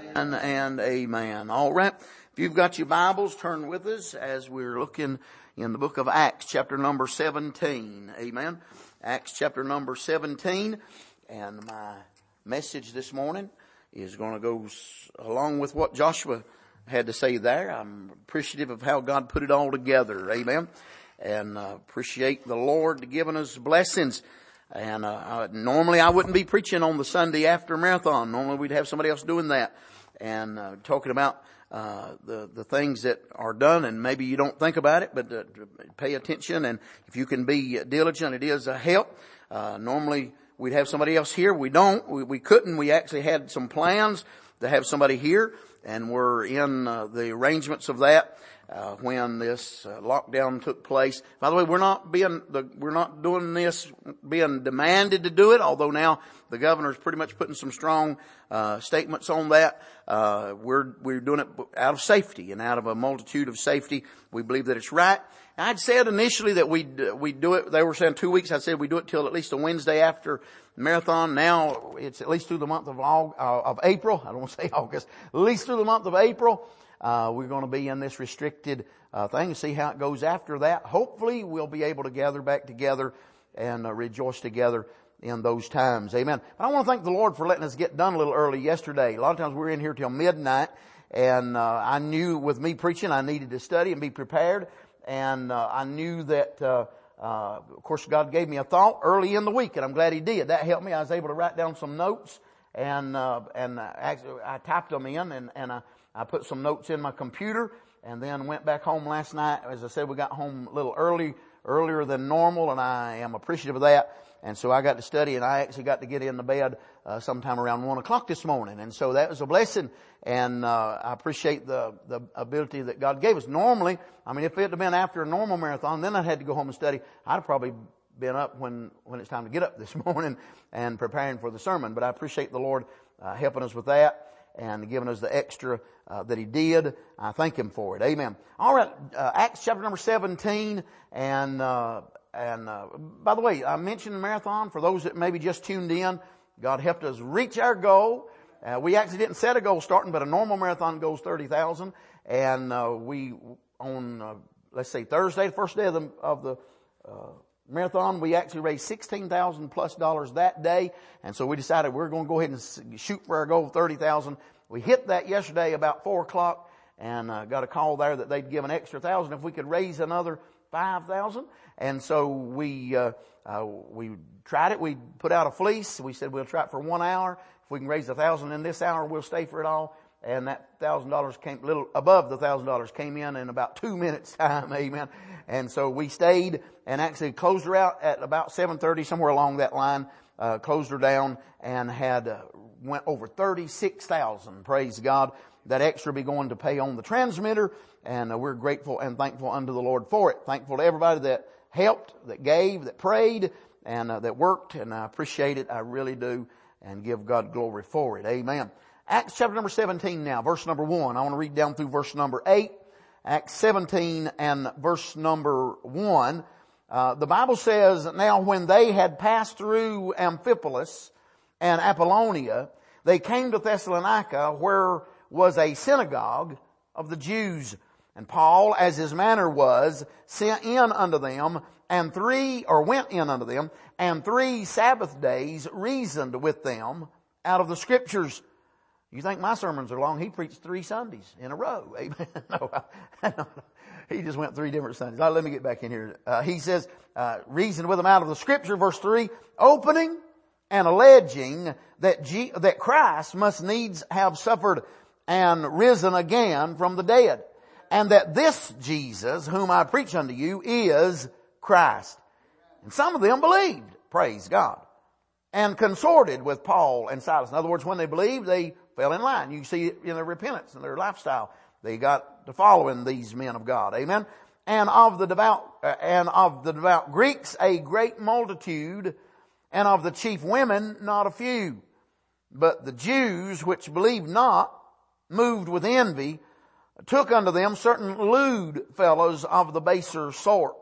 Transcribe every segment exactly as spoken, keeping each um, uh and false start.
And, and amen. All right. If you've got your Bibles, turn with us as we're looking in the book of Acts, chapter number seventeen. Amen. Acts chapter number seventeen. And my message this morning is going to go along with what Joshua had to say there. I'm appreciative of how God put it all together. Amen. And uh, appreciate the Lord giving us blessings. And uh, I, normally I wouldn't be preaching on the Sunday after marathon. Normally we'd have somebody else doing that and uh, talking about uh the the things that are done, and maybe you don't think about it, but uh, pay attention. And if you can be diligent, it is a help. Uh normally we'd have somebody else here. We don't. We, we couldn't. We actually had some plans to have somebody here, and we're in uh, the arrangements of that. Uh, when this uh, lockdown took place. By the way, we're not being, the, we're not doing this being demanded to do it, although now the governor's pretty much putting some strong, uh, statements on that. Uh, we're, we're doing it out of safety and out of a multitude of safety. We believe that it's right. I'd said initially that we'd, we'd do it, they were saying two weeks. I said we'd do it till at least a Wednesday after marathon. Now it's at least through the month of August, uh, of April. I don't want to say August, at least through the month of April. Uh, we're going to be in this restricted, uh, thing and see how it goes after that. Hopefully we'll be able to gather back together and uh, rejoice together in those times. Amen. But I want to thank the Lord for letting us get done a little early yesterday. A lot of times we were in here till midnight, and, uh, I knew with me preaching I needed to study and be prepared. And, uh, I knew that, uh, uh, of course God gave me a thought early in the week, and I'm glad He did. That helped me. I was able to write down some notes, and, uh, and uh, actually I typed them in, and, and I, I put some notes in my computer, and then went back home last night. As I said, we got home a little early, earlier than normal, and I am appreciative of that. And so I got to study, and I actually got to get into bed uh, sometime around one o'clock this morning. And so that was a blessing, and uh, I appreciate the the ability that God gave us. Normally, I mean, if it had been after a normal marathon, then I had to go home and study. I'd have probably been up when when it's time to get up this morning and preparing for the sermon. But I appreciate the Lord uh, helping us with that and giving us the extra uh, that He did. I thank Him for it. Amen. All right, uh, Acts chapter number seventeen, and uh, and uh, by the way, I mentioned the marathon for those that maybe just tuned in. God helped us reach our goal. Uh, we actually didn't set a goal starting, but a normal marathon goes thirty thousand, and uh, we on uh, let's say Thursday, the first day of the of the uh, marathon, we actually raised sixteen thousand plus dollars that day. And so we decided we're going to go ahead and shoot for our goal of thirty thousand. We hit that yesterday about four o'clock, and uh, got a call there that they'd give an extra thousand if we could raise another five thousand. And so we, uh, uh, we tried it. We put out a fleece. We said we'll try it for one hour. If we can raise a thousand in this hour, we'll stay for it all. And that thousand dollars came a little above the thousand dollars came in in about two minutes time. Amen. And so we stayed and actually closed her out at about seven thirty, somewhere along that line, uh, closed her down and had, uh, went over thirty-six thousand. Praise God. That extra be going to pay on the transmitter. And uh, we're grateful and thankful unto the Lord for it. Thankful to everybody that helped, that gave, that prayed, and uh, that worked. And I appreciate it. I really do. And give God glory for it. Amen. Acts chapter number seventeen now, verse number one. I want to read down through verse number eight. Acts seventeen and verse number one. Uh, the Bible says, now when they had passed through Amphipolis and Apollonia, they came to Thessalonica, where was a synagogue of the Jews. And Paul, as his manner was, sent in unto them, and three, or went in unto them, and three Sabbath days reasoned with them out of the Scriptures. You think my sermons are long? He preached three Sundays in a row. Amen. No, no, he just went three different Sundays. Now, let me get back in here. Uh, he says, uh, reasoned with them out of the Scripture, verse three, opening and alleging that G- that Christ must needs have suffered and risen again from the dead, and that this Jesus, whom I preach unto you, is Christ. And some of them believed, praise God, and consorted with Paul and Silas. In other words, when they believed, they fell in line. You see it in their repentance and their lifestyle. They got to following these men of God. Amen. And of the devout, uh, and of the devout Greeks, a great multitude, and of the chief women, not a few. But the Jews, which believed not, moved with envy, took unto them certain lewd fellows of the baser sort,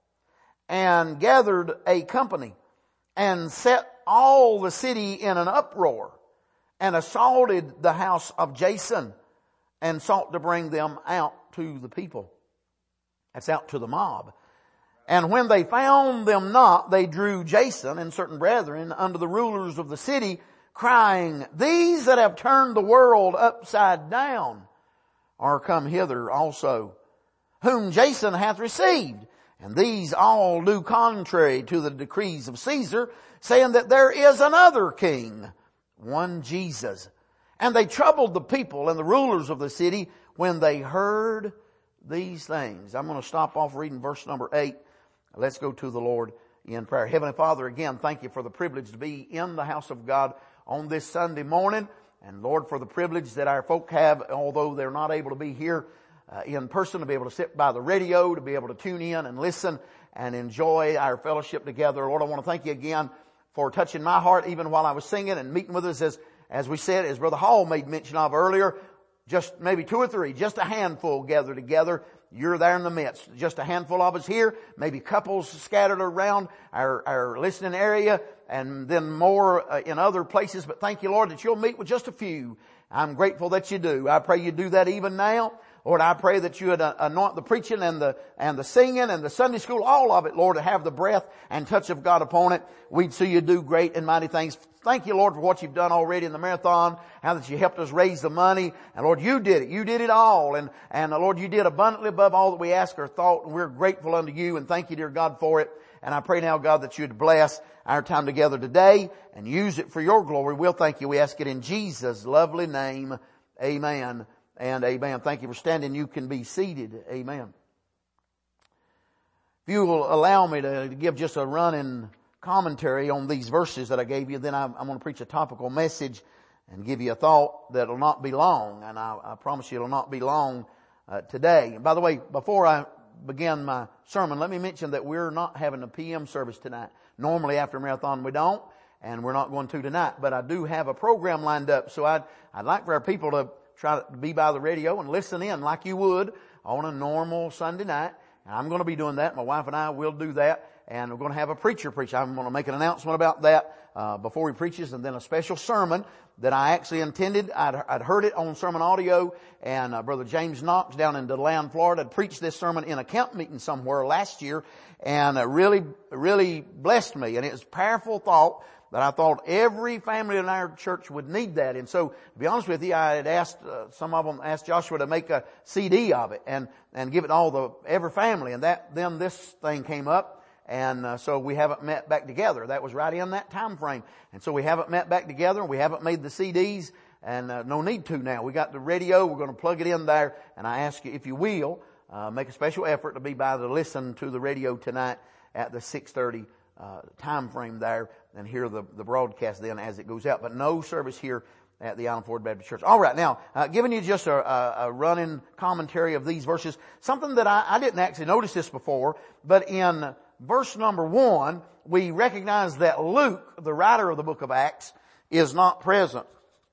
and gathered a company, and set all the city in an uproar, and assaulted the house of Jason and sought to bring them out to the people. That's out to the mob. And when they found them not, they drew Jason and certain brethren unto the rulers of the city, crying, These that have turned the world upside down are come hither also, whom Jason hath received. And these all do contrary to the decrees of Caesar, saying that there is another king, one Jesus. And they troubled the people and the rulers of the city when they heard these things. I'm going to stop off reading verse number eight. Let's go to the Lord in prayer. Heavenly Father, again, thank you for the privilege to be in the house of God on this Sunday morning. And Lord, for the privilege that our folk have, although they're not able to be here uh, in person, to be able to sit by the radio, to be able to tune in and listen and enjoy our fellowship together. Lord, I want to thank you again for touching my heart even while I was singing and meeting with us, as, as we said, as Brother Hall made mention of earlier, just maybe two or three, just a handful gathered together. You're there in the midst. Just a handful of us here, maybe couples scattered around our, our listening area, and then more uh, in other places. But thank you, Lord, that you'll meet with just a few. I'm grateful that you do. I pray you do that even now. Lord, I pray that you would anoint the preaching and the, and the singing and the Sunday school, all of it, Lord, to have the breath and touch of God upon it. We'd see you do great and mighty things. Thank you, Lord, for what you've done already in the marathon, how that you helped us raise the money. And Lord, you did it. You did it all. And, and uh, Lord, you did abundantly above all that we ask or thought. And we're grateful unto you, and thank you, dear God, for it. And I pray now, God, that you'd bless our time together today and use it for your glory. We'll thank you. We ask it in Jesus' lovely name. Amen and amen. Thank you for standing. You can be seated. Amen. If you will allow me to give just a running commentary on these verses that I gave you, then I'm, I'm going to preach a topical message and give you a thought that'll not be long. And I, I promise you it'll not be long uh, today. And by the way, before I begin my sermon, let me mention that we're not having a P M service tonight. Normally after marathon we don't, and we're not going to tonight. But I do have a program lined up, so I'd, I'd like for our people to try to be by the radio and listen in like you would on a normal Sunday night. And I'm going to be doing that. My wife and I will do that. And we're going to have a preacher preach. I'm going to make an announcement about that uh, before he preaches, and then a special sermon that I actually intended. I'd, I'd heard it on sermon audio, and uh, Brother James Knox down in DeLand, Florida, had preached this sermon in a camp meeting somewhere last year, and uh, really, really blessed me. And it was a powerful thought that I thought every family in our church would need that. And so, to be honest with you, I had asked, uh, some of them asked Joshua to make a C D of it and, and give it to all the, every family. And that, then this thing came up. And uh, so we haven't met back together. That was right in that time frame. And so we haven't met back together. We haven't made the C Ds, and uh, no need to now. We got the radio. We're going to plug it in there. And I ask you, if you will, uh, make a special effort to be by to listen to the radio tonight at the six thirty uh, time frame there, and hear the, the broadcast then as it goes out. But no service here at the Island Ford Baptist Church. All right, now, uh, giving you just a, a, a running commentary of these verses. Something that I, I didn't actually notice this before, but in verse number one, we recognize that Luke, the writer of the book of Acts, is not present.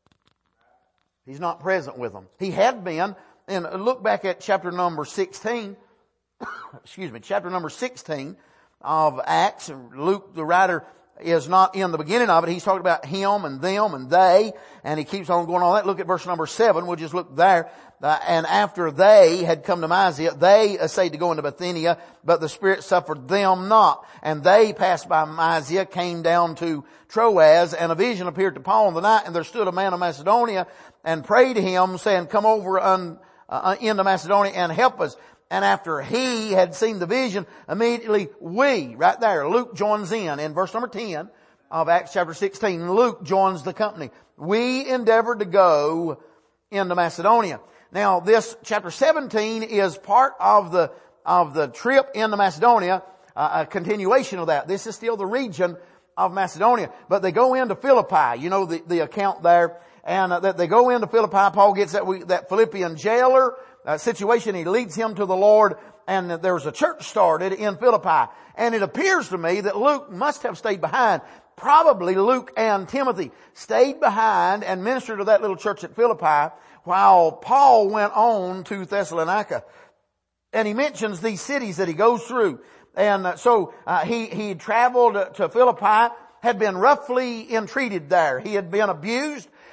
He's not present with them. He had been, and look back at chapter number sixteen, excuse me, chapter number sixteen of Acts. Luke, the writer, is not in the beginning of it. He's talking about him and them and they, and he keeps on going on that. Look at verse number seven. We'll just look there. Uh, and after they had come to Mysia, they essayed to go into Bithynia, but the Spirit suffered them not. And they passed by Mysia, came down to Troas, and a vision appeared to Paul in the night, and there stood a man of Macedonia and prayed him, saying, Come over un, uh, into Macedonia and help us. And after he had seen the vision, immediately we, right there, Luke joins in, in verse number ten of Acts chapter sixteen, Luke joins the company. We endeavored to go into Macedonia. Now this chapter seventeen is part of the, of the trip into Macedonia, uh, a continuation of that. This is still the region of Macedonia, but they go into Philippi. You know the, the account there, and uh, that they go into Philippi. Paul gets that, we, that Philippian jailer Uh, situation. He leads him to the Lord, and there was a church started in Philippi. And it appears to me that Luke must have stayed behind. Probably Luke and Timothy stayed behind and ministered to that little church at Philippi while Paul went on to Thessalonica. And he mentions these cities that he goes through. And uh, so uh, he, he traveled to Philippi, had been roughly entreated there. He had been abused.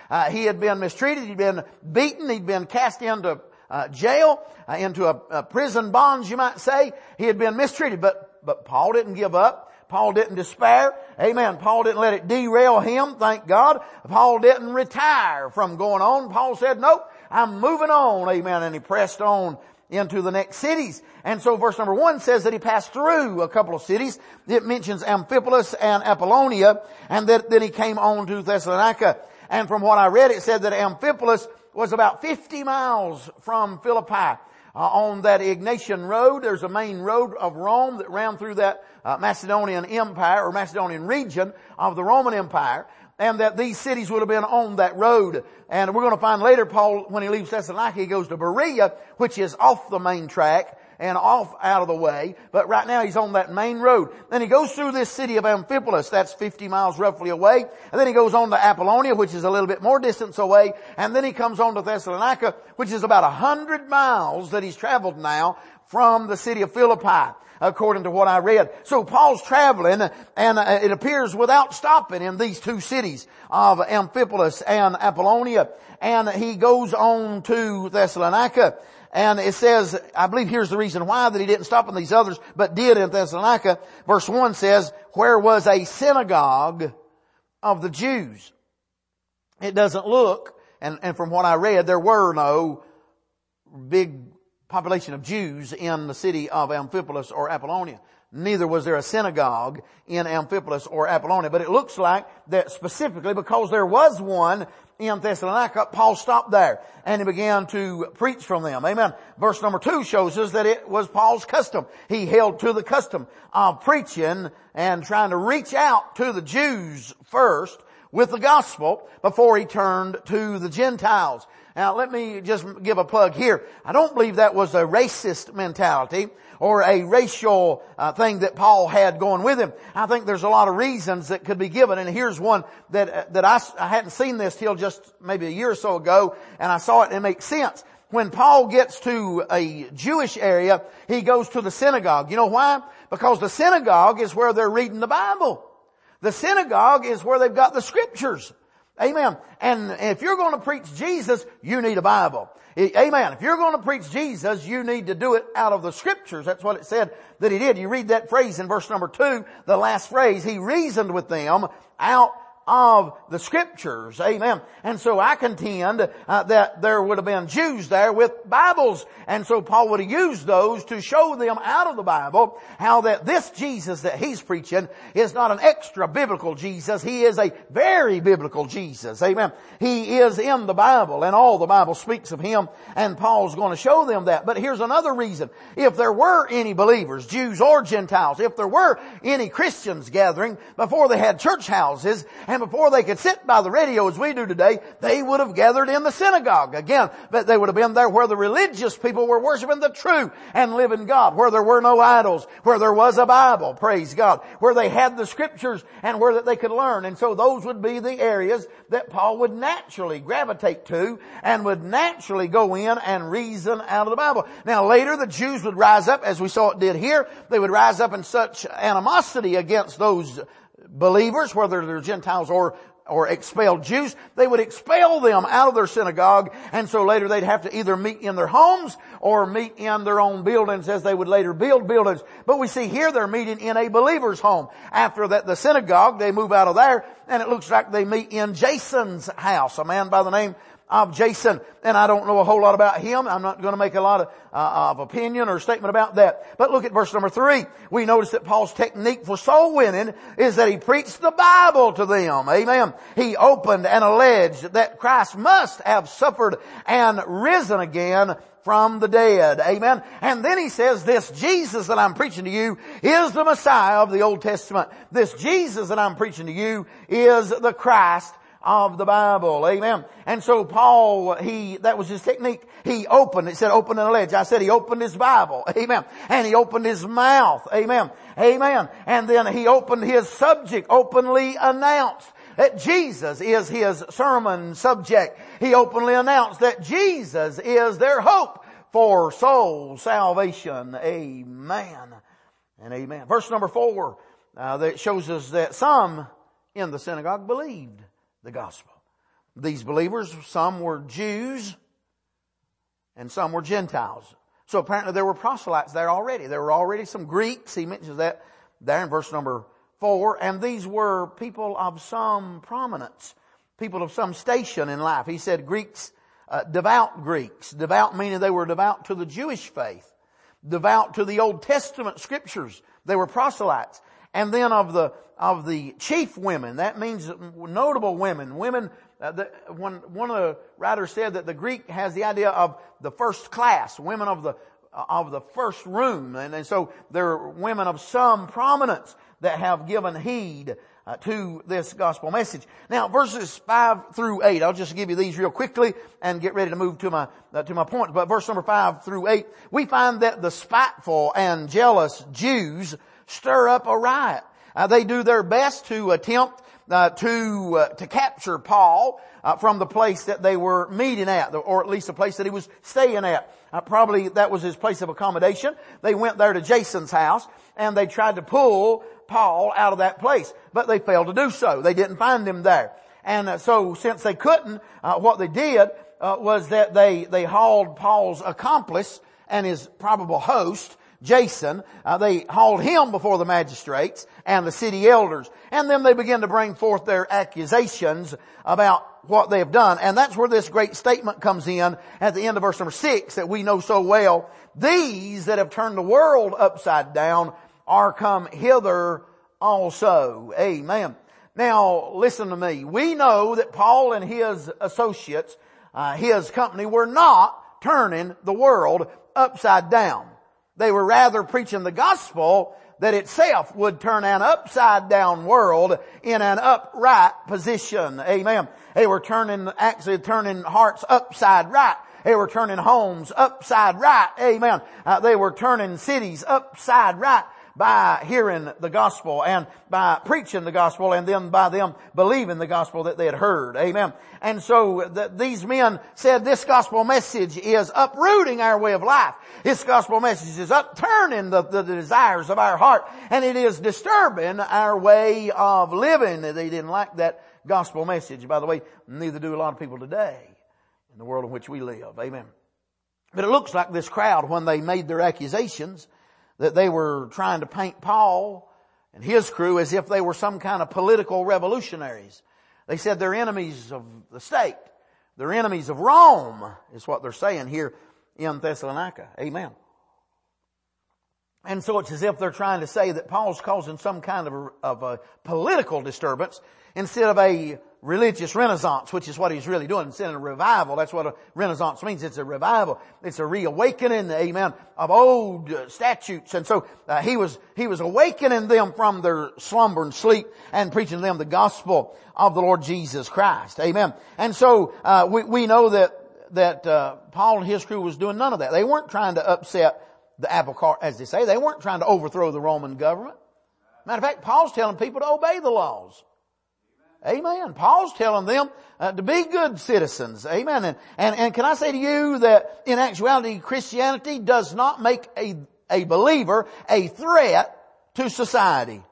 Uh, he had been mistreated. He'd been beaten. He'd been cast into uh, jail, uh, into a, a prison bonds, you might say. He had been mistreated, but, but Paul didn't give up. Paul didn't despair. Amen. Paul didn't let it derail him. Thank God. Paul didn't retire from going on. Paul said, nope, I'm moving on. Amen. And he pressed on into the next cities. And so verse number one says that he passed through a couple of cities. It mentions Amphipolis and Apollonia, and that then he came on to Thessalonica. And from what I read, it said that Amphipolis was about fifty miles from Philippi. Uh, on that Egnatian road, there's a main road of Rome that ran through that uh, Macedonian Empire or Macedonian region of the Roman Empire, and that these cities would have been on that road. And we're going to find later Paul, when he leaves Thessalonica, he goes to Berea, which is off the main track and off out of the way. But right now he's on that main road. Then he goes through this city of Amphipolis. That's fifty miles roughly away. And then he goes on to Apollonia, which is a little bit more distance away. And then he comes on to Thessalonica, which is about a hundred miles that he's traveled now from the city of Philippi, according to what I read. So Paul's traveling, and it appears without stopping in these two cities of Amphipolis and Apollonia. And he goes on to Thessalonica. And it says, I believe here's the reason why, that he didn't stop in these others, but did in Thessalonica. Verse one says, where was a synagogue of the Jews. It doesn't look, and, and from what I read, there were no big population of Jews in the city of Amphipolis or Apollonia. Neither was there a synagogue in Amphipolis or Apollonia. But it looks like that specifically because there was one in Thessalonica, Paul stopped there and he began to preach from them. Amen. Verse number two shows us that it was Paul's custom. He held to the custom of preaching and trying to reach out to the Jews first with the gospel before he turned to the Gentiles. Now let me just give a plug here. I don't believe that was a racist mentality or a racial uh, thing that Paul had going with him. I think there's a lot of reasons that could be given, and here's one that uh, that I, I hadn't seen this till just maybe a year or so ago, and I saw it and it makes sense. When Paul gets to a Jewish area, he goes to the synagogue. You know why? Because the synagogue is where they're reading the Bible. The synagogue is where they've got the scriptures. Amen. And if you're going to preach Jesus, you need a Bible. Amen. If you're going to preach Jesus, you need to do it out of the scriptures. That's what it said that he did. You read that phrase in verse number two, the last phrase. He reasoned with them out of the scriptures. Amen. And so I contend uh, that there would have been Jews there with Bibles. And so Paul would have used those to show them out of the Bible how that this Jesus that he's preaching is not an extra biblical Jesus. He is a very biblical Jesus. Amen. He is in the Bible and all the Bible speaks of him, and Paul's going to show them that. But here's another reason. If there were any believers, Jews or Gentiles, if there were any Christians gathering before they had church houses and before they could sit by the radio as we do today, they would have gathered in the synagogue. Again, but they would have been there where the religious people were worshiping the true and living God, where there were no idols, where there was a Bible, praise God, where they had the scriptures and where that they could learn. And so those would be the areas that Paul would naturally gravitate to and would naturally go in and reason out of the Bible. Now later the Jews would rise up, as we saw it did here. They would rise up in such animosity against those believers, whether they're Gentiles or or expelled Jews. They would expel them out of their synagogue, and so later they'd have to either meet in their homes or meet in their own buildings, as they would later build buildings. But we see here they're meeting in a believer's home. After that, the synagogue, they move out of there, and it looks like they meet in Jason's house, a man by the name of Jason. And I don't know a whole lot about him. I'm not going to make a lot of, uh, of opinion or statement about that. But look at verse number three. We notice that Paul's technique for soul winning is that he preached the Bible to them. Amen. He opened and alleged that Christ must have suffered and risen again from the dead. Amen. And then he says, this Jesus that I'm preaching to you is the Messiah of the Old Testament. This Jesus that I'm preaching to you is the Christ of the Bible. Amen. And so Paul, he, that was his technique. He opened, it said open and alleged. I said he opened his Bible. Amen. And he opened his mouth. Amen. Amen. And then he opened his subject, openly announced that Jesus is his sermon subject. He openly announced that Jesus is their hope for soul salvation. Amen. And amen. Verse number four, uh, that shows us that some in the synagogue believed the gospel. these believers. Some were Jews and some were Gentiles. So apparently there were proselytes there already. There were already some Greeks. He mentions that there in verse number four. And these were people of some prominence, people of some station in life. He said Greeks, uh, devout Greeks. Devout meaning they were devout to the Jewish faith. Devout to the Old Testament scriptures. They were proselytes. And then of the, of the chief women, that means notable women, women, uh, the, one, one of the writers said that the Greek has the idea of the first class, women of the, of the first room. And, and so they're women of some prominence that have given heed uh, to this gospel message. Now verses five through eight, I'll just give you these real quickly and get ready to move to my, uh, to my point. But verse number five through eight, we find that the spiteful and jealous Jews stir up a riot. Uh, they do their best to attempt uh, to uh, to capture Paul uh, from the place that they were meeting at, or at least the place that he was staying at. Uh, probably that was his place of accommodation. They went there to Jason's house and they tried to pull Paul out of that place, but they failed to do so. They didn't find him there. And uh, so since they couldn't, uh, what they did uh, was that they they hauled Paul's accomplice and his probable host, Jason, uh, they hauled him before the magistrates and the city elders. And then they began to bring forth their accusations about what they have done. And that's where this great statement comes in at the end of verse number six that we know so well. These that have turned the world upside down are come hither also. Amen. Now, listen to me. We know that Paul and his associates, uh, his company, were not turning the world upside down. They were rather preaching the gospel that itself would turn an upside down world in an upright position. Amen. They were turning, actually turning hearts upside right. They were turning homes upside right. Amen. Uh, they were turning cities upside right by hearing the gospel and by preaching the gospel and then by them believing the gospel that they had heard. Amen. And so the, these men said this gospel message is uprooting our way of life. This gospel message is upturning the, the, the desires of our heart, and it is disturbing our way of living. They didn't like that gospel message. By the way, neither do a lot of people today in the world in which we live. Amen. But it looks like this crowd, when they made their accusations, that they were trying to paint Paul and his crew as if they were some kind of political revolutionaries. They said they're enemies of the state. They're enemies of Rome, is what they're saying here in Thessalonica. Amen. And so it's as if they're trying to say that Paul's causing some kind of a, of a political disturbance instead of a religious renaissance, which is what he's really doing. Instead of a revival, that's what a renaissance means. It's a revival. It's a reawakening, amen, of old uh, statutes. And so uh, he was he was awakening them from their slumber and sleep and preaching to them the gospel of the Lord Jesus Christ. Amen. And so uh, we, we know that that uh, Paul and his crew was doing none of that. They weren't trying to upset the apple cart, as they say. They weren't trying to overthrow the Roman government. Matter of fact, Paul's telling people to obey the laws. Amen. Paul's telling them uh, to be good citizens. Amen. And, and, and can I say to you that in actuality, Christianity does not make a, a believer a threat to society.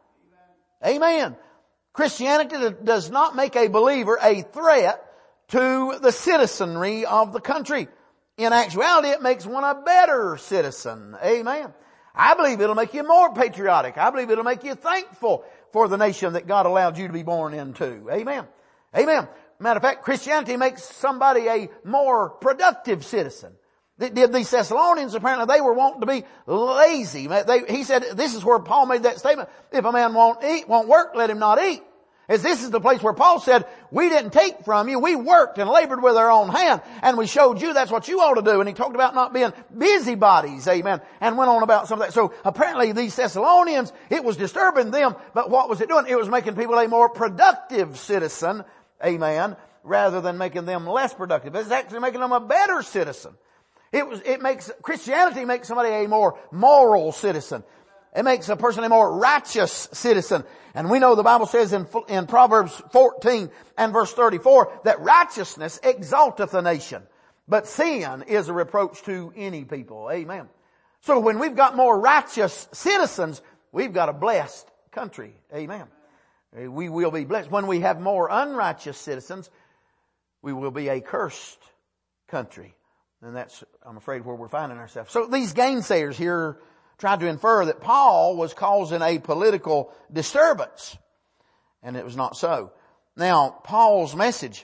Amen. Christianity does not make a believer a threat to the citizenry of the country. In actuality, it makes one a better citizen. Amen. I believe it'll make you more patriotic. I believe it'll make you thankful for the nation that God allowed you to be born into. Amen. Amen. Matter of fact, Christianity makes somebody a more productive citizen. Did these Thessalonians, apparently they were wanting to be lazy. They, he said, this is where Paul made that statement. If a man won't eat, won't work, let him not eat. As this is the place where Paul said, we didn't take from you, we worked and labored with our own hand, and we showed you that's what you ought to do. And he talked about not being busybodies, amen, and went on about some of that. So apparently these Thessalonians, it was disturbing them, but what was it doing? It was making people a more productive citizen, amen, rather than making them less productive. It's actually making them a better citizen. It was, it makes, Christianity makes somebody a more moral citizen. It makes a person a more righteous citizen. And we know the Bible says in, in Proverbs fourteen and verse thirty-four that righteousness exalteth a nation, but sin is a reproach to any people. Amen. So when we've got more righteous citizens, we've got a blessed country. Amen. We will be blessed. When we have more unrighteous citizens, we will be a cursed country. And that's, I'm afraid, where we're finding ourselves. So these gainsayers here tried to infer that Paul was causing a political disturbance. And it was not so. Now, Paul's message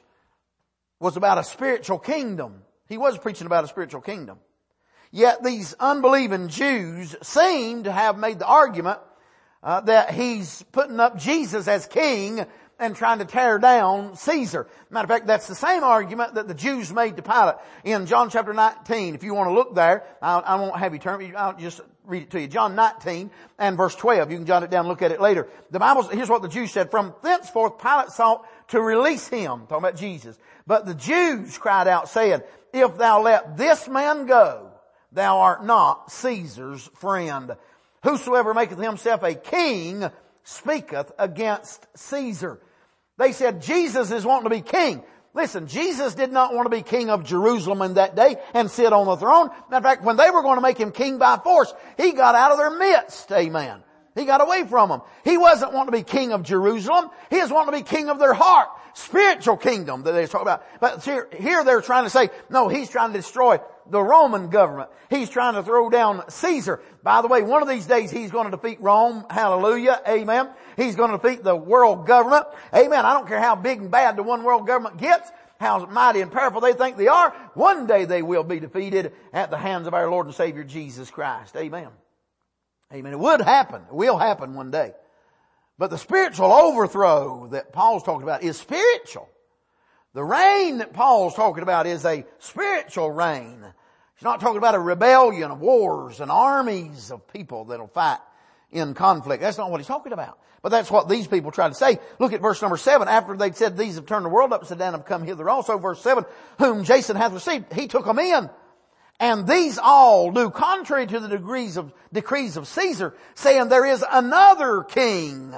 was about a spiritual kingdom. He was preaching about a spiritual kingdom. Yet these unbelieving Jews seem to have made the argument uh, that he's putting up Jesus as king and trying to tear down Caesar. Matter of fact, that's the same argument that the Jews made to Pilate in John chapter nineteen. If you want to look there, I'll, I won't have you turn. I'll just read it to you. John nineteen and verse twelve. You can jot it down and look at it later. The Bible, here's what the Jews said. From thenceforth Pilate sought to release him. Talking about Jesus. But the Jews cried out saying, if thou let this man go, thou art not Caesar's friend. Whosoever maketh himself a king speaketh against Caesar. They said Jesus is wanting to be king. Listen, Jesus did not want to be king of Jerusalem in that day and sit on the throne. Matter of fact, when they were going to make him king by force, he got out of their midst. Amen. He got away from them. He wasn't wanting to be king of Jerusalem. He was wanting to be king of their heart. Spiritual kingdom that they talk about. But here, here they're trying to say, no, he's trying to destroy the Roman government. He's trying to throw down Caesar. By the way, one of these days he's going to defeat Rome. Hallelujah. Amen. He's going to defeat the world government. Amen. I don't care how big and bad the one world government gets, how mighty and powerful they think they are. One day they will be defeated at the hands of our Lord and Savior Jesus Christ. Amen. Amen. It would happen. It will happen one day. But the spiritual overthrow that Paul's talking about is spiritual. The reign that Paul's talking about is a spiritual reign. He's not talking about a rebellion of wars and armies of people that'll fight in conflict. That's not what he's talking about. But that's what these people try to say. Look at verse number seven. After they'd said, these have turned the world upside down and have come hither also. Verse seven, whom Jason hath received, he took them in. And these all do contrary to the degrees of, decrees of Caesar, saying there is another king,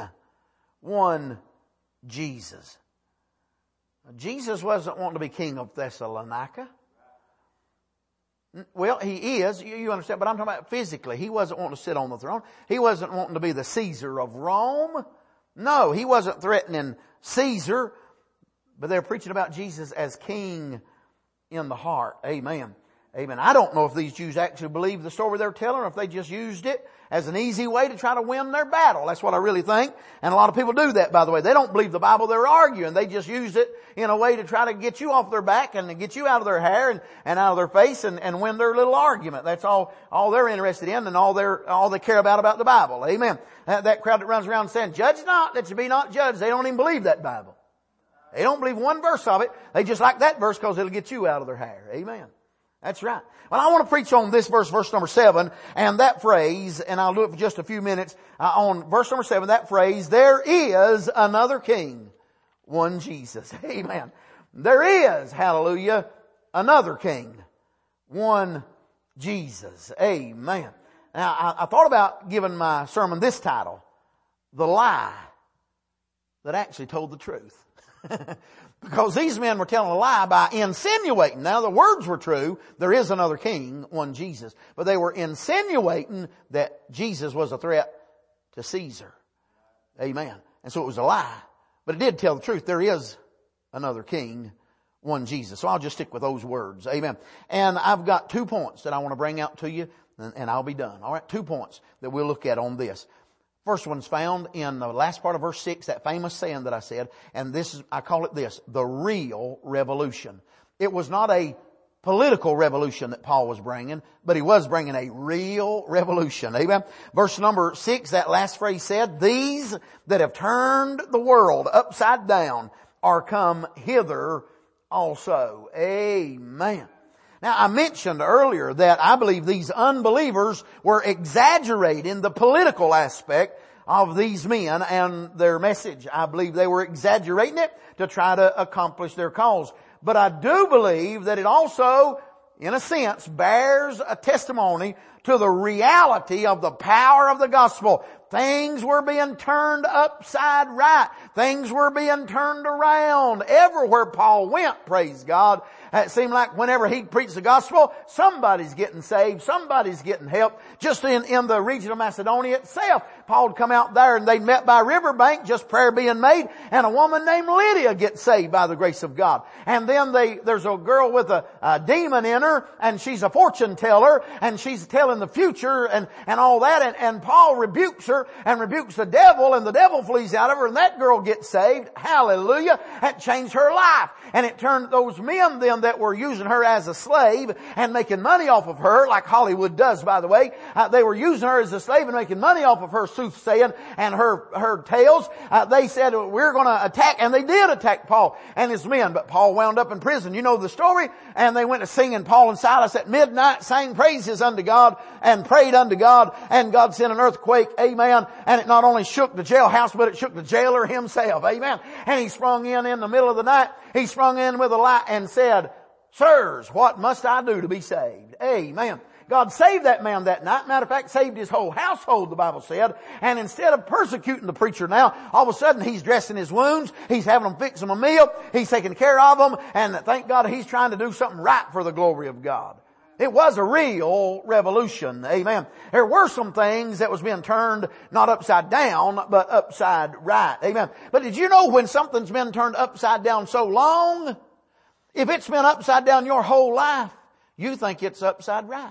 one Jesus. Jesus wasn't wanting to be king of Thessalonica. Well, he is, you understand, but I'm talking about physically. He wasn't wanting to sit on the throne. He wasn't wanting to be the Caesar of Rome. No, he wasn't threatening Caesar, but they're preaching about Jesus as king in the heart. Amen. Amen. I don't know if these Jews actually believe the story they're telling or if they just used it as an easy way to try to win their battle. That's what I really think. And a lot of people do that, by the way. They don't believe the Bible they're arguing. They just use it in a way to try to get you off their back and to get you out of their hair and, and out of their face and, and win their little argument. That's all, all they're interested in and all they're, all they care about about the Bible. Amen. That, that crowd that runs around saying, judge not, that you be not judged. They don't even believe that Bible. They don't believe one verse of it. They just like that verse because it'll get you out of their hair. Amen. That's right. Well, I want to preach on this verse, verse number seven, and that phrase, and I'll do it for just a few minutes, uh, on verse number seven, that phrase, there is another king, one Jesus. Amen. There is, hallelujah, another king, one Jesus. Amen. Now, I, I thought about giving my sermon this title, The Lie That Actually Told the Truth. Because these men were telling a lie by insinuating. Now the words were true. There is another king, one Jesus. But they were insinuating that Jesus was a threat to Caesar. Amen. And so it was a lie. But it did tell the truth. There is another king, one Jesus. So I'll just stick with those words. Amen. And I've got two points that I want to bring out to you, and, and I'll be done. All right. Two points that we'll look at on this. First one's found in the last part of verse six, that famous saying that I said, and this is, I call it this, the real revolution. It was not a political revolution that Paul was bringing, but he was bringing a real revolution. Amen. Verse number six, that last phrase said, these that have turned the world upside down are come hither also. Amen. Now, I mentioned earlier that I believe these unbelievers were exaggerating the political aspect of these men and their message. I believe they were exaggerating it to try to accomplish their cause. But I do believe that it also, in a sense, bears a testimony to the reality of the power of the gospel. Things were being turned upside right. Things were being turned around. Everywhere Paul went, praise God, it seemed like whenever he preached the gospel, somebody's getting saved, somebody's getting help. Just in, in the region of Macedonia itself, Paul would come out there and they'd met by a riverbank, just prayer being made, and a woman named Lydia gets saved by the grace of God. And then they, there's a girl with a, a demon in her, and she's a fortune teller, and she's telling the future and, and all that, and, and Paul rebukes her and rebukes the devil, and the devil flees out of her, and that girl gets saved. Hallelujah. That changed her life. And it turned those men then that were using her as a slave and making money off of her, like Hollywood does, by the way, uh, they were using her as a slave and making money off of her soothsaying and her, her tales. Uh, they said, we're going to attack, and they did attack Paul and his men, but Paul wound up in prison. You know the story. And they went to singing, Paul and Silas at midnight sang praises unto God and prayed unto God, and God sent an earthquake. Amen. And it not only shook the jailhouse, but it shook the jailer himself. Amen. And he sprung in in the middle of the night. He sprung in with a light and said, sirs, what must I do to be saved? Amen. God saved that man that night. Matter of fact, saved his whole household, the Bible said. And instead of persecuting the preacher now, all of a sudden he's dressing his wounds. He's having them fix them a meal. He's taking care of them. And thank God he's trying to do something right for the glory of God. It was a real revolution. Amen. There were some things that was being turned not upside down, but upside right. Amen. But did you know when something's been turned upside down so long, if it's been upside down your whole life, you think it's upside right.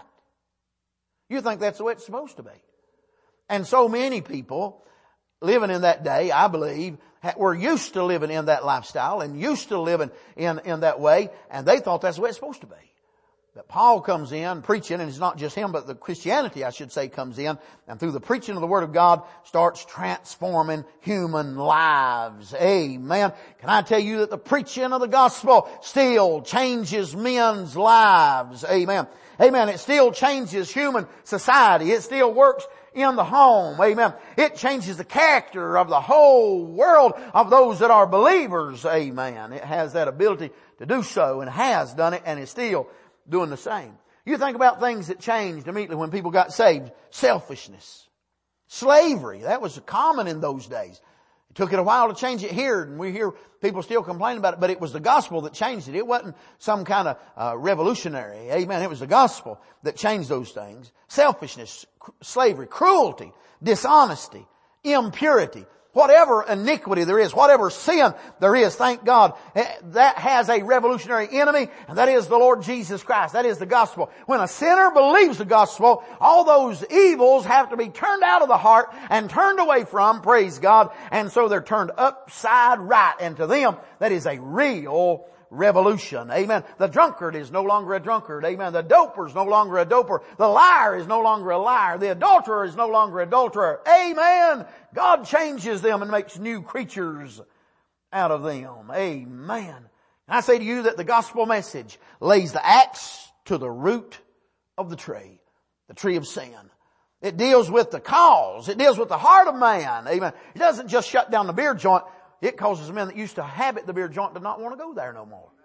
You think that's the way it's supposed to be. And so many people living in that day, I believe, were used to living in that lifestyle and used to living in, in that way, and they thought that's the way it's supposed to be. But Paul comes in preaching, and it's not just him, but the Christianity, I should say, comes in, and through the preaching of the Word of God starts transforming human lives. Amen. Can I tell you that the preaching of the gospel still changes men's lives? Amen. Amen. It still changes human society. It still works in the home. Amen. It changes the character of the whole world of those that are believers. Amen. It has that ability to do so, and has done it, and is still doing the same. You think about things that changed immediately when people got saved. Selfishness. Slavery. That was common in those days. It took it a while to change it here, and we hear people still complaining about it, but it was the gospel that changed it. It wasn't some kind of uh, revolutionary. Amen. It was the gospel that changed those things. Selfishness, cr- slavery, cruelty, dishonesty, impurity. Whatever iniquity there is, whatever sin there is, thank God, that has a revolutionary enemy, and that is the Lord Jesus Christ. That is the gospel. When a sinner believes the gospel, all those evils have to be turned out of the heart and turned away from, praise God, and so they're turned upside right. And to them, that is a real revolution. Amen. The drunkard is no longer a drunkard. Amen. The doper is no longer a doper. The liar is no longer a liar. The adulterer is no longer an adulterer. Amen. God changes them and makes new creatures out of them. Amen. And I say to you that the gospel message lays the axe to the root of the tree, the tree of sin. It deals with the cause. It deals with the heart of man. Amen. It doesn't just shut down the beer joint. It causes men that used to habit the beer joint to not want to go there no more.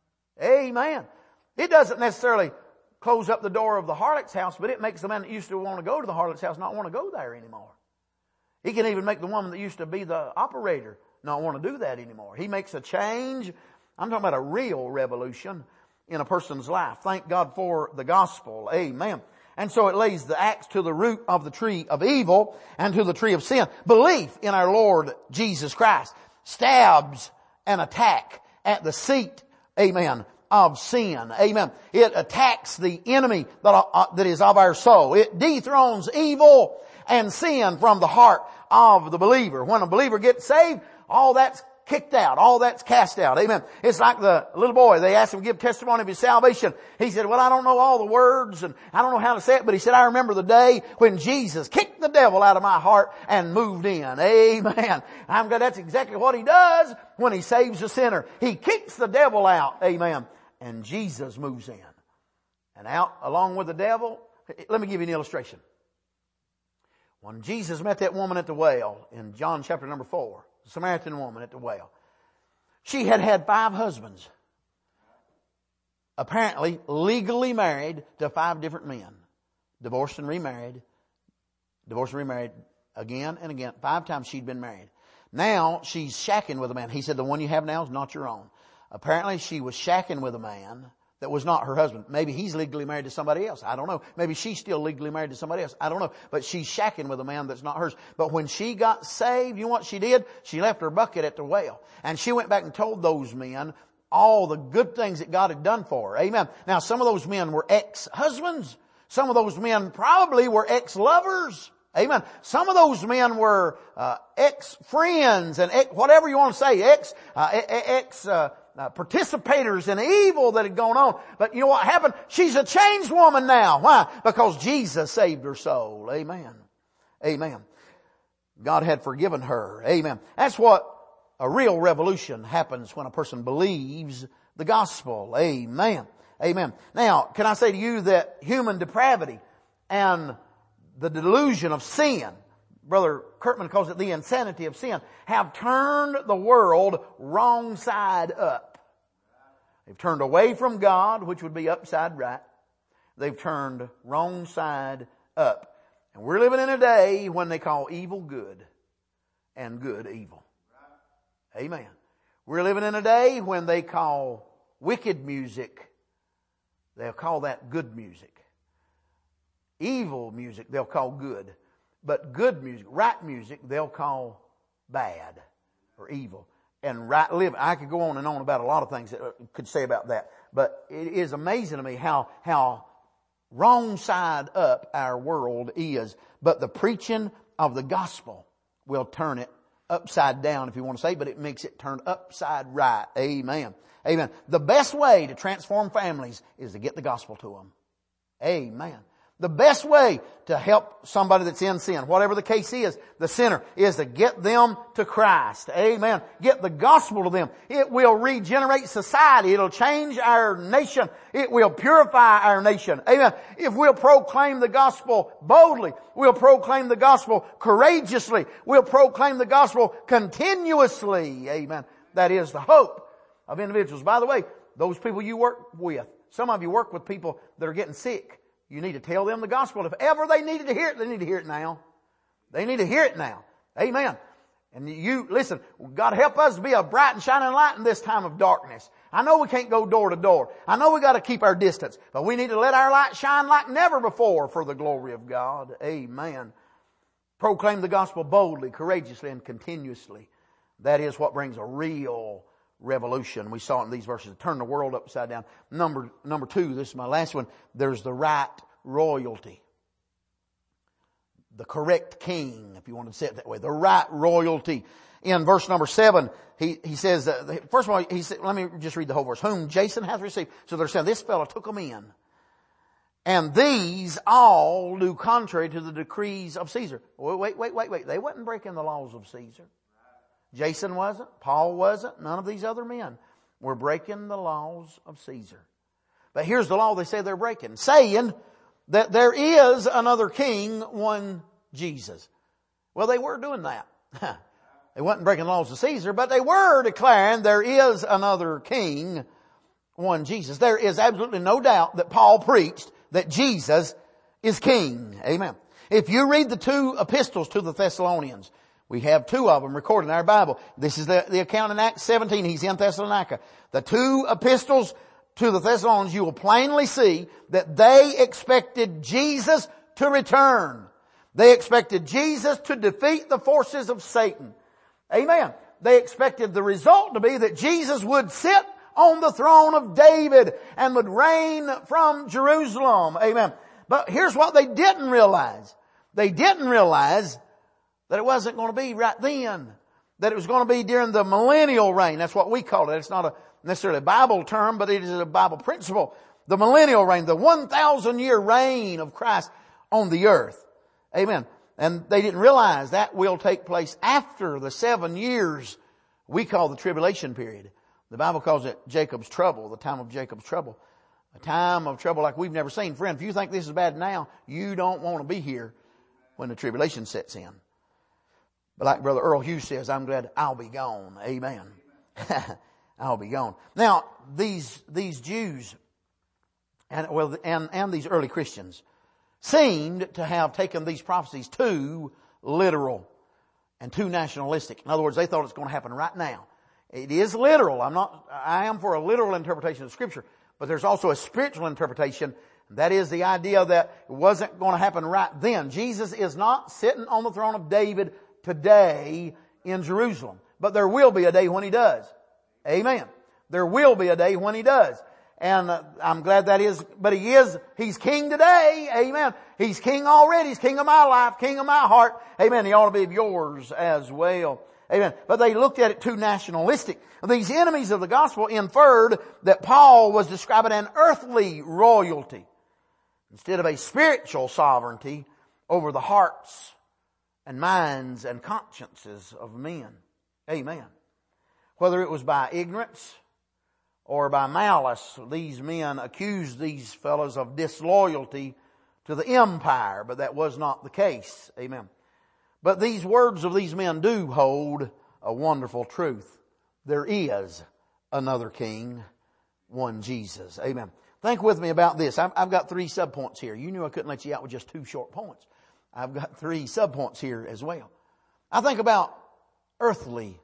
Amen. It doesn't necessarily close up the door of the harlot's house, but it makes the man that used to want to go to the harlot's house not want to go there anymore. He can even make the woman that used to be the operator not want to do that anymore. He makes a change. I'm talking about a real revolution in a person's life. Thank God for the gospel. Amen. And so it lays the axe to the root of the tree of evil and to the tree of sin. Belief in our Lord Jesus Christ stabs an attack at the seat, amen, of sin. Amen. It attacks the enemy that, uh, that is of our soul. It dethrones evil and sin from the heart of the believer. When a believer gets saved, all that's kicked out. All that's cast out. Amen. It's like the little boy. They asked him to give testimony of his salvation. He said, well, I don't know all the words and I don't know how to say it, but he said, I remember the day when Jesus kicked the devil out of my heart and moved in. Amen. I'm glad that's exactly what he does when he saves a sinner. He kicks the devil out. Amen. And Jesus moves in. And out along with the devil, let me give you an illustration. When Jesus met that woman at the well in John chapter number four, the Samaritan woman at the well, she had had five husbands. Apparently legally married to five different men. Divorced and remarried. Divorced and remarried again and again. Five times she'd been married. Now she's shacking with a man. He said, the one you have now is not your own. Apparently she was shacking with a man that was not her husband. Maybe he's legally married to somebody else. I don't know. Maybe she's still legally married to somebody else. I don't know. But she's shacking with a man that's not hers. But when she got saved, you know what she did? She left her bucket at the well. And she went back and told those men all the good things that God had done for her. Amen. Now, some of those men were ex-husbands. Some of those men probably were ex-lovers. Amen. Some of those men were uh, ex-friends and ex, whatever you want to say, ex, uh, ex, uh, uh, participators in evil that had gone on. But you know what happened? She's a changed woman now. Why? Because Jesus saved her soul. Amen. Amen. God had forgiven her. Amen. That's what a real revolution happens when a person believes the gospel. Amen. Amen. Now, can I say to you that human depravity and the delusion of sin, Brother Kurtman calls it the insanity of sin, have turned the world wrong side up. They've turned away from God, which would be upside right. They've turned wrong side up. And we're living in a day when they call evil good and good evil. Amen. We're living in a day when they call wicked music, they'll call that good music. Evil music they'll call good. But good music, right music, they'll call bad or evil. And right living, I could go on and on about a lot of things that I could say about that. But it is amazing to me how, how wrong side up our world is. But the preaching of the gospel will turn it upside down, if you want to say, but it makes it turn upside right. Amen. Amen. The best way to transform families is to get the gospel to them. Amen. The best way to help somebody that's in sin, whatever the case is, the sinner, is to get them to Christ. Amen. Get the gospel to them. It will regenerate society. It'll change our nation. It will purify our nation. Amen. If we'll proclaim the gospel boldly, we'll proclaim the gospel courageously, we'll proclaim the gospel continuously. Amen. That is the hope of individuals. By the way, those people you work with, some of you work with people that are getting sick. You need to tell them the gospel. If ever they needed to hear it, they need to hear it now. They need to hear it now. Amen. And you, listen, God help us to be a bright and shining light in this time of darkness. I know we can't go door to door. I know we got to keep our distance. But we need to let our light shine like never before for the glory of God. Amen. Proclaim the gospel boldly, courageously, and continuously. That is what brings a real revolution. We saw it in these verses. Turn the world upside down. Number, number two, this is my last one. There's the right royalty. The correct king, if you want to say it that way. The right royalty. In verse number seven, he, he says, uh, first of all, he said, let me just read the whole verse. Whom Jason hath received. So they're saying, this fellow took them in. And these all do contrary to the decrees of Caesar. Wait, wait, wait, wait, wait. They wasn't breaking the laws of Caesar. Jason wasn't. Paul wasn't. None of these other men were breaking the laws of Caesar. But here's the law they say they're breaking. Saying that there is another king, one Jesus. Well, they were doing that. They wasn't breaking the laws of Caesar, but they were declaring there is another king, one Jesus. There is absolutely no doubt that Paul preached that Jesus is king. Amen. If you read the two epistles to the Thessalonians, we have two of them recorded in our Bible. This is the, the account in Acts seventeen. He's in Thessalonica. The two epistles to the Thessalonians, you will plainly see that they expected Jesus to return. They expected Jesus to defeat the forces of Satan. Amen. They expected the result to be that Jesus would sit on the throne of David and would reign from Jerusalem. Amen. But here's what they didn't realize. They didn't realize that it wasn't going to be right then. That it was going to be during the millennial reign. That's what we call it. It's not a necessarily a Bible term, but it is a Bible principle. The millennial reign, the one thousand year reign of Christ on the earth. Amen. And they didn't realize that will take place after the seven years we call the tribulation period. The Bible calls it Jacob's trouble, the time of Jacob's trouble. A time of trouble like we've never seen. Friend, if you think this is bad now, you don't want to be here when the tribulation sets in. But like Brother Earl Hughes says, I'm glad I'll be gone. Amen. I'll be gone. Now, these, these Jews and, well, and, and these early Christians seemed to have taken these prophecies too literal and too nationalistic. In other words, they thought it's going to happen right now. It is literal. I'm not, I am for a literal interpretation of Scripture. But there's also a spiritual interpretation. That is the idea that it wasn't going to happen right then. Jesus is not sitting on the throne of David today in Jerusalem. But there will be a day when He does. Amen. There will be a day when He does. And uh, I'm glad that is, but He is, He's King today. Amen. He's King already. He's King of my life, King of my heart. Amen. He ought to be of yours as well. Amen. But they looked at it too nationalistic. These enemies of the gospel inferred that Paul was describing an earthly royalty instead of a spiritual sovereignty over the hearts and minds and consciences of men. Amen. Whether it was by ignorance or by malice, these men accused these fellows of disloyalty to the empire, but that was not the case. Amen. But these words of these men do hold a wonderful truth. There is another King, one Jesus. Amen. Think with me about this. I've, I've got three subpoints here. You knew I couldn't let you out with just two short points. I've got three subpoints here as well. I think about earthly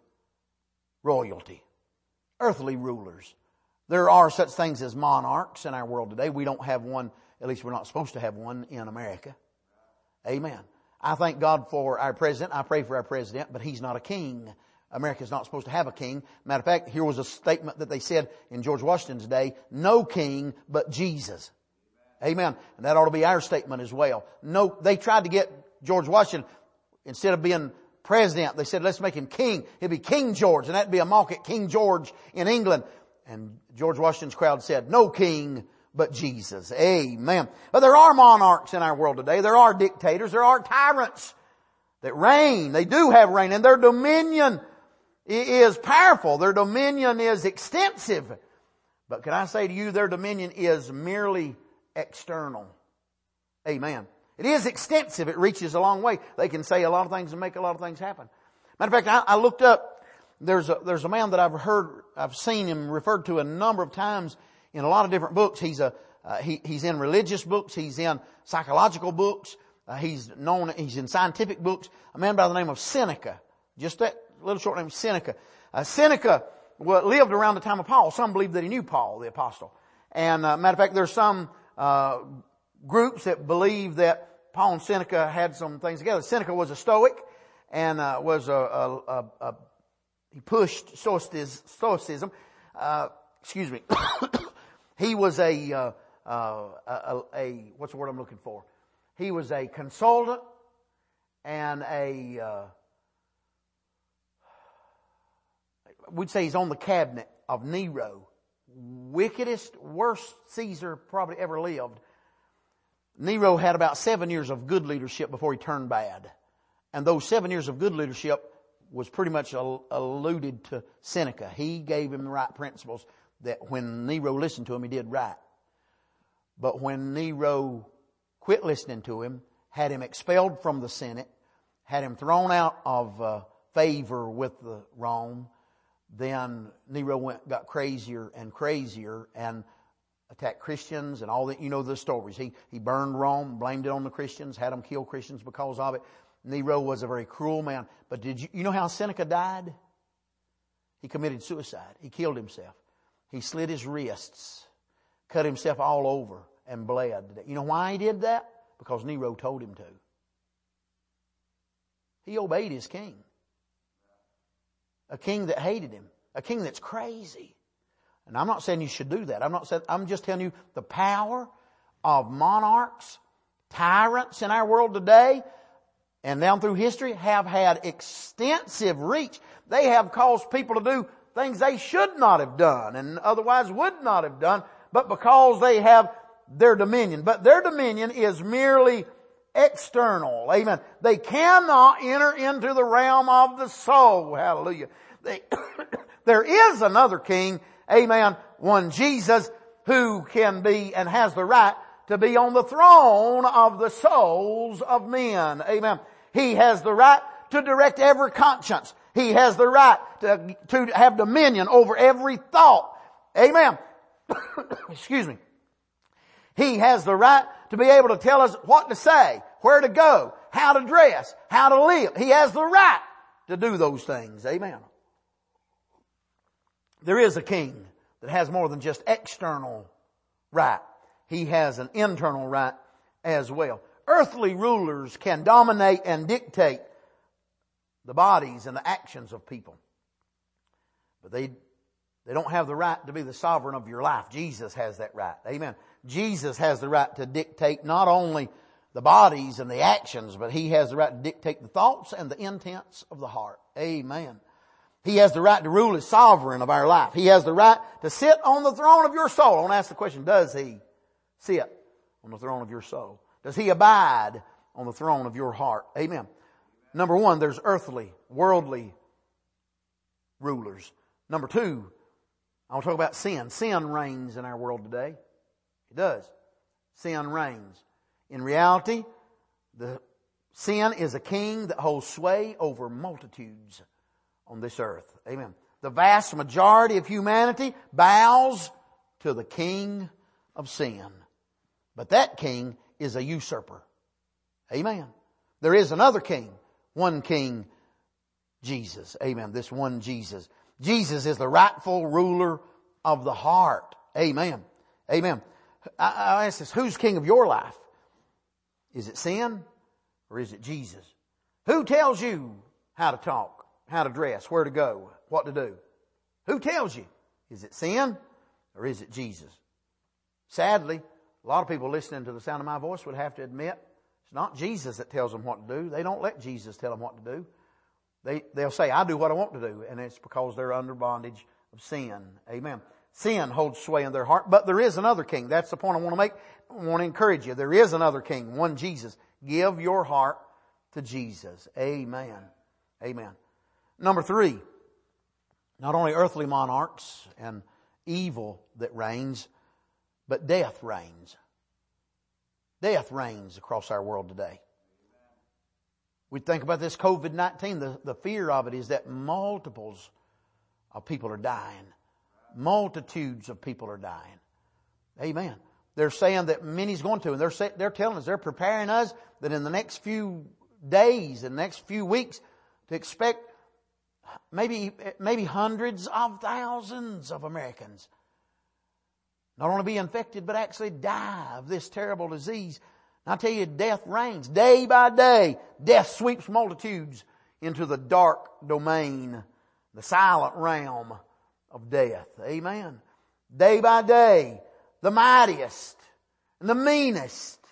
royalty, earthly rulers. There are such things as monarchs in our world today. We don't have one, at least we're not supposed to have one in America. Amen. I thank God for our president. I pray for our president, but he's not a king. America's not supposed to have a king. Matter of fact, here was a statement that they said in George Washington's day, no king but Jesus. Amen. And that ought to be our statement as well. No, they tried to get George Washington, instead of being president, they said, let's make him king. He'd be King George, and that'd be a mock at King George in England. And George Washington's crowd said, no king but Jesus. Amen. But there are monarchs in our world today. There are dictators. There are tyrants that reign. They do have reign, and their dominion is powerful. Their dominion is extensive. But can I say to you, their dominion is merely external. Amen. It is extensive. It reaches a long way. They can say a lot of things and make a lot of things happen. Matter of fact, I, I looked up, there's a, there's a man that I've heard, I've seen him referred to a number of times in a lot of different books. He's a, uh, he, he's in religious books. He's in psychological books. Uh, he's known, he's in scientific books. A man by the name of Seneca. Just that little short name, Seneca. Uh, Seneca well, lived around the time of Paul. Some believe that he knew Paul, the apostle. And, uh, matter of fact, there's some, uh, groups that believe that Paul and Seneca had some things together. Seneca was a Stoic and, uh, was a, a, a, a he pushed Stoicism. Uh, excuse me. He was a, uh, uh, a, a, what's the word I'm looking for? He was a consultant and a, uh, we'd say he's on the cabinet of Nero. Wickedest, worst Caesar probably ever lived. Nero had about seven years of good leadership before he turned bad. And those seven years of good leadership was pretty much alluded to Seneca. He gave him the right principles that when Nero listened to him, he did right. But when Nero quit listening to him, had him expelled from the Senate, had him thrown out of uh, favor with the Rome, then Nero went, got crazier and crazier and attacked Christians and all that. You know the stories. He, he burned Rome, blamed it on the Christians, had them kill Christians because of it. Nero was a very cruel man. But did you, you know how Seneca died? He committed suicide. He killed himself. He slit his wrists, cut himself all over and bled. You know why he did that? Because Nero told him to. He obeyed his king. A king that hated him. A king that's crazy. And I'm not saying you should do that. I'm not saying, I'm just telling you the power of monarchs, tyrants in our world today and down through history have had extensive reach. They have caused people to do things they should not have done and otherwise would not have done, but because they have their dominion. But their dominion is merely external. Amen. They cannot enter into the realm of the soul. Hallelujah. They, there is another king. Amen. One Jesus who can be and has the right to be on the throne of the souls of men. Amen. He has the right to direct every conscience. He has the right to, to have dominion over every thought. Amen. Excuse me. He has the right to be able to tell us what to say, where to go, how to dress, how to live. He has the right to do those things. Amen. There is a king that has more than just external right. He has an internal right as well. Earthly rulers can dominate and dictate the bodies and the actions of people. But they, they don't have the right to be the sovereign of your life. Jesus has that right. Amen. Jesus has the right to dictate not only the bodies and the actions, but He has the right to dictate the thoughts and the intents of the heart. Amen. He has the right to rule as sovereign of our life. He has the right to sit on the throne of your soul. I want to ask the question, does He sit on the throne of your soul? Does He abide on the throne of your heart? Amen. Number one, there's earthly, worldly rulers. Number two, I want to talk about sin. Sin reigns in our world today. It does. Sin reigns. In reality, the sin is a king that holds sway over multitudes on this earth. Amen. The vast majority of humanity bows to the king of sin. But that king is a usurper. Amen. There is another king. One king, Jesus. Amen. This one Jesus. Jesus is the rightful ruler of the heart. Amen. Amen. I, I ask this, who's king of your life? Is it sin or is it Jesus? Who tells you how to talk, how to dress, where to go, what to do? Who tells you? Is it sin or is it Jesus? Sadly, a lot of people listening to the sound of my voice would have to admit it's not Jesus that tells them what to do. They don't let Jesus tell them what to do. They, they'll say, I do what I want to do. And it's because they're under bondage of sin. Amen. Sin holds sway in their heart. But there is another king. That's the point I want to make. I want to encourage you. There is another king. One Jesus. Give your heart to Jesus. Amen. Amen. Number three. Not only earthly monarchs and evil that reigns, but death reigns. Death reigns across our world today. We think about this covid nineteen. The, the fear of it is that multiples of people are dying. Multitudes of people are dying. Amen. They're saying that many's going to, and they're say, they're telling us, they're preparing us that in the next few days, in the next few weeks, to expect maybe maybe hundreds of thousands of Americans not only be infected, but actually die of this terrible disease. And I tell you, death reigns. Day by day, death sweeps multitudes into the dark domain, the silent realm of death. Amen. Day by day, the mightiest and the meanest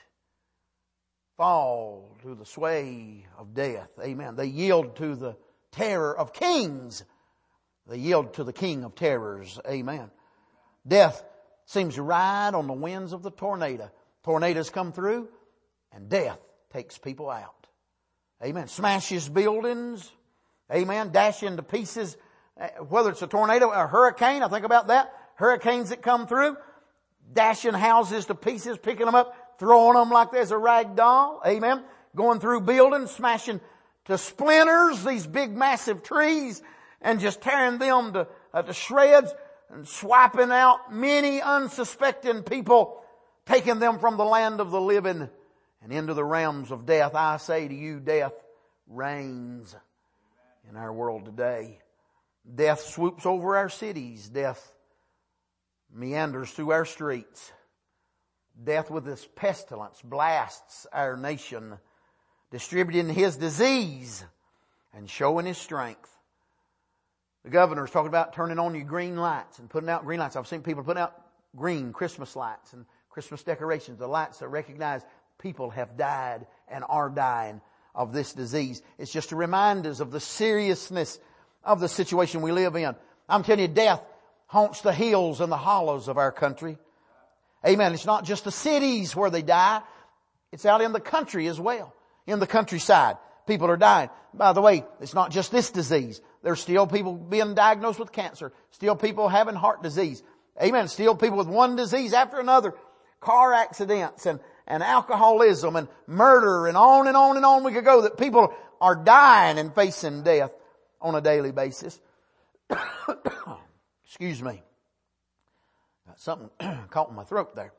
fall to the sway of death. Amen. They yield to the terror of kings. They yield to the king of terrors. Amen. Death seems to ride on the winds of the tornado. Tornadoes come through and death takes people out. Amen. Smashes buildings. Amen. Dash into pieces. Whether it's a tornado or a hurricane, I think about that. Hurricanes that come through, dashing houses to pieces, picking them up, throwing them like there's a rag doll. Amen. Going through buildings, smashing to splinters these big massive trees and just tearing them to, uh, to shreds and swiping out many unsuspecting people, taking them from the land of the living and into the realms of death. I say to you, death reigns in our world today. Death swoops over our cities. Death meanders through our streets. Death with its pestilence blasts our nation, distributing his disease and showing his strength. The governor's talking about turning on your green lights and putting out green lights. I've seen people putting out green Christmas lights and Christmas decorations, the lights that recognize people have died and are dying of this disease. It's just to remind us of the seriousness of the situation we live in. I'm telling you, death haunts the hills and the hollows of our country. Amen. It's not just the cities where they die. It's out in the country as well. In the countryside, people are dying. By the way, it's not just this disease. There's still people being diagnosed with cancer. Still people having heart disease. Amen. Still people with one disease after another. Car accidents and, and alcoholism and murder and on and on and on we could go, that people are dying and facing death on a daily basis. Excuse me. Got something caught in my throat there.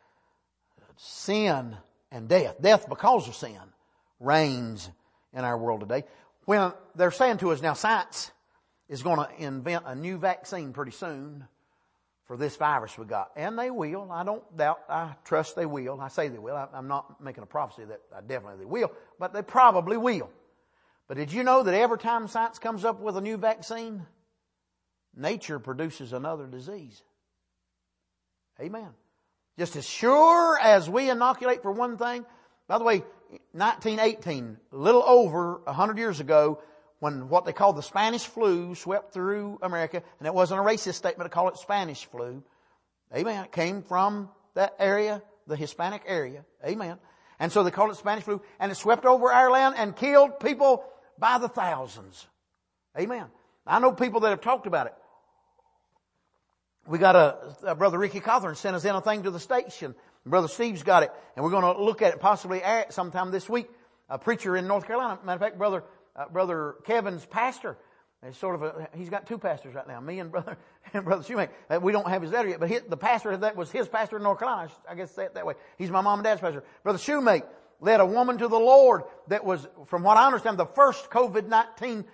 Sin and death. Death because of sin reigns in our world today. When they're saying to us now, science is going to invent a new vaccine pretty soon for this virus we got. And they will. I don't doubt. I trust they will. I say they will. I, I'm not making a prophecy that I definitely they will, but they probably will. But did you know that every time science comes up with a new vaccine, nature produces another disease? Amen. Just as sure as we inoculate for one thing. By the way, nineteen eighteen, a little over a hundred years ago, when what they called the Spanish flu swept through America, and it wasn't a racist statement to call it Spanish flu. Amen. It came from that area, the Hispanic area. Amen. And so they called it Spanish flu, and it swept over our land and killed people by the thousands. Amen. I know people that have talked about it. We got a, a Brother Ricky Cawthorn sent us in a thing to the station. Brother Steve's got it, and we're going to look at it, possibly air it sometime this week. A preacher in North Carolina. Matter of fact, Brother uh, Brother Kevin's pastor. It's sort of a, he's got two pastors right now. Me and Brother and Brother Shoemaker. Uh, we don't have his letter yet, but his, the pastor that was his pastor in North Carolina. I guess say it that way. He's my mom and dad's pastor. Brother Shoemaker led a woman to the Lord that was, from what I understand, the first COVID nineteen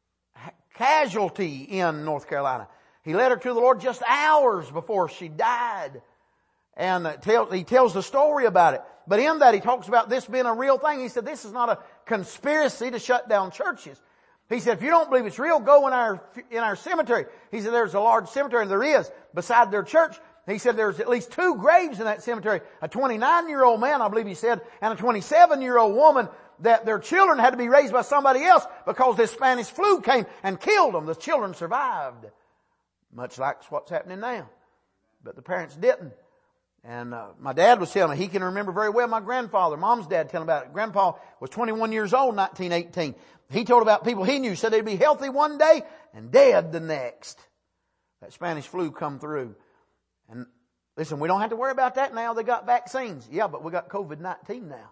casualty in North Carolina. He led her to the Lord just hours before she died. And tell, he tells the story about it. But in that he talks about this being a real thing. He said this is not a conspiracy to shut down churches. He said if you don't believe it's real, go in our, in our cemetery. He said there's a large cemetery, and there is, beside their church. He said there's at least two graves in that cemetery. A twenty-nine-year-old man, I believe he said, and a twenty-seven-year-old woman that their children had to be raised by somebody else because this Spanish flu came and killed them. The children survived. Much like what's happening now. But the parents didn't. And uh, my dad was telling me, he can remember very well my grandfather, mom's dad telling about it. Grandpa was twenty-one years old in nineteen eighteen. He told about people he knew, said they'd be healthy one day and dead the next. That Spanish flu come through. And listen, we don't have to worry about that now. They got vaccines. Yeah, but we got COVID nineteen now.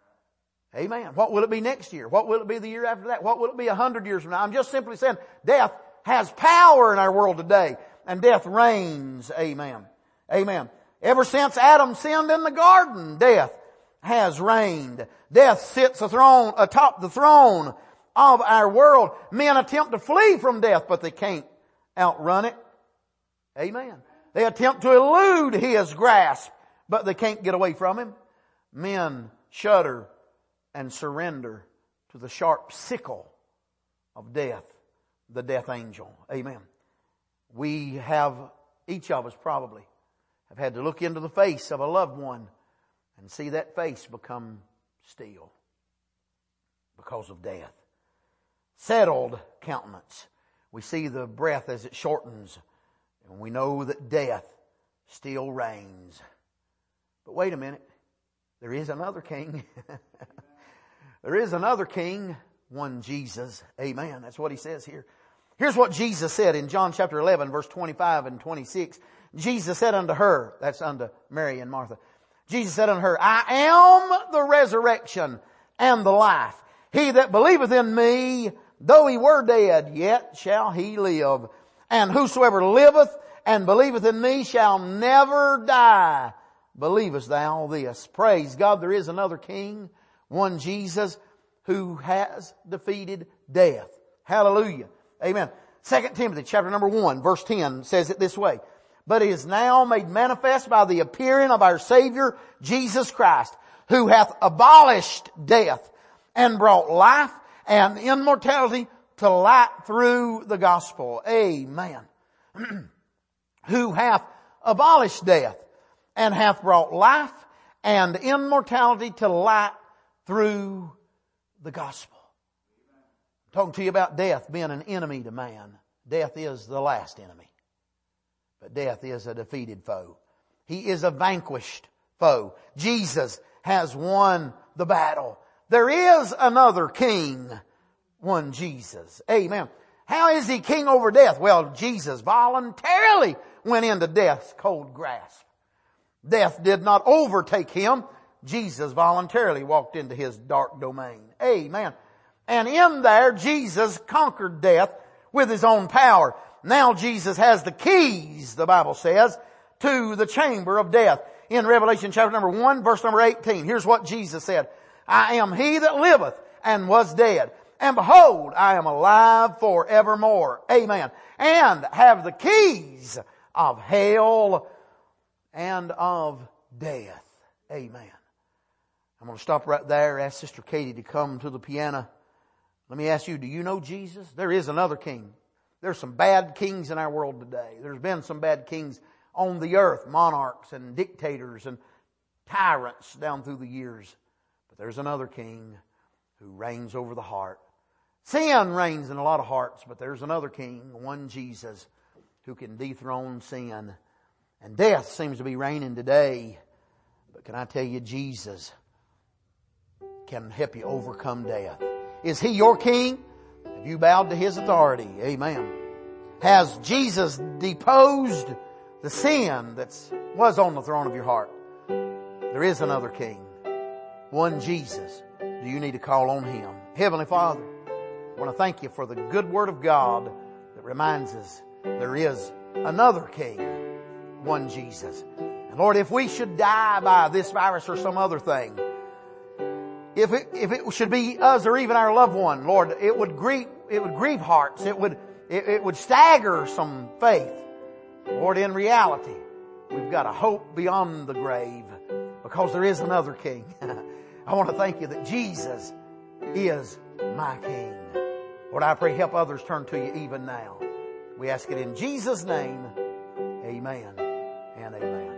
Amen. What will it be next year? What will it be the year after that? What will it be a hundred years from now? I'm just simply saying death has power in our world today, and death reigns. Amen. Amen. Ever since Adam sinned in the garden, death has reigned. Death sits a throne, atop the throne of our world. Men attempt to flee from death, but they can't outrun it. Amen. They attempt to elude his grasp, but they can't get away from him. Men shudder and surrender to the sharp sickle of death, the death angel. Amen. We have, each of us probably, have had to look into the face of a loved one and see that face become still because of death. Settled countenance. We see the breath as it shortens, and we know that death still reigns. But wait a minute. There is another king. There is another king, one Jesus. Amen. That's what he says here. Here's what Jesus said in John chapter eleven, verse twenty-five and twenty-six. Jesus said unto her, that's unto Mary and Martha. Jesus said unto her, I am the resurrection and the life. He that believeth in me, though he were dead, yet shall he live. And whosoever liveth and believeth in me shall never die. Believest thou this? Praise God, there is another king, one Jesus, who has defeated death. Hallelujah. Amen. Second Timothy chapter number one, verse ten says it this way. But is now made manifest by the appearing of our Savior, Jesus Christ, who hath abolished death and brought life and immortality to light through the gospel. Amen. Who hath abolished death and hath brought life and immortality to light through the gospel. I'm talking to you about death being an enemy to man. Death is the last enemy. But death is a defeated foe. He is a vanquished foe. Jesus has won the battle. There is another king, one Jesus. Amen. How is he king over death? Well, Jesus voluntarily went into death's cold grasp. Death did not overtake him. Jesus voluntarily walked into his dark domain. Amen. And in there, Jesus conquered death with his own power. Now Jesus has the keys, the Bible says, to the chamber of death. In Revelation chapter number one, verse number eighteen, here's what Jesus said. I am he that liveth and was dead. And behold, I am alive forevermore. Amen. And have the keys of hell, and of death. Amen. I'm going to stop right there. Ask Sister Katie to come to the piano. Let me ask you, do you know Jesus? There is another king. There's some bad kings in our world today. There's been some bad kings on the earth, monarchs and dictators and tyrants down through the years. But there's another king who reigns over the heart. Sin reigns in a lot of hearts, but there's another king, one Jesus, who can dethrone sin. And death seems to be reigning today. But can I tell you, Jesus can help you overcome death. Is He your king? Have you bowed to His authority? Amen. Has Jesus deposed the sin that was on the throne of your heart? There is another king. One Jesus. Do you need to call on Him? Heavenly Father, I want to thank You for the good Word of God that reminds us there is another king. One Jesus. And Lord, if we should die by this virus or some other thing, If it, if it should be us or even our loved one, Lord, it would grieve, it would grieve hearts. It would, it, it would stagger some faith. Lord, in reality, we've got a hope beyond the grave because there is another king. I want to thank You that Jesus is my King. Lord, I pray help others turn to You even now. We ask it in Jesus' name. Amen and amen.